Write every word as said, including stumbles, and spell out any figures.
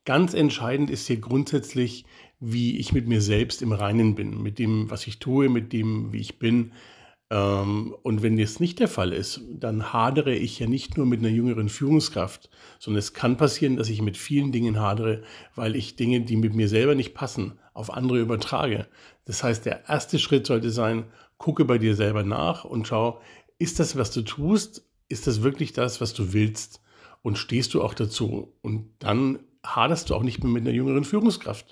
Ganz entscheidend ist hier grundsätzlich, wie ich mit mir selbst im Reinen bin, mit dem, was ich tue, mit dem, wie ich bin. Ähm, und wenn das nicht der Fall ist, dann hadere ich ja nicht nur mit einer jüngeren Führungskraft, sondern es kann passieren, dass ich mit vielen Dingen hadere, weil ich Dinge, die mit mir selber nicht passen, auf andere übertrage. Das heißt, der erste Schritt sollte sein: Gucke bei dir selber nach und schau, ist das, was du tust, ist das wirklich das, was du willst? Und stehst du auch dazu? Und dann haderst du auch nicht mehr mit einer jüngeren Führungskraft.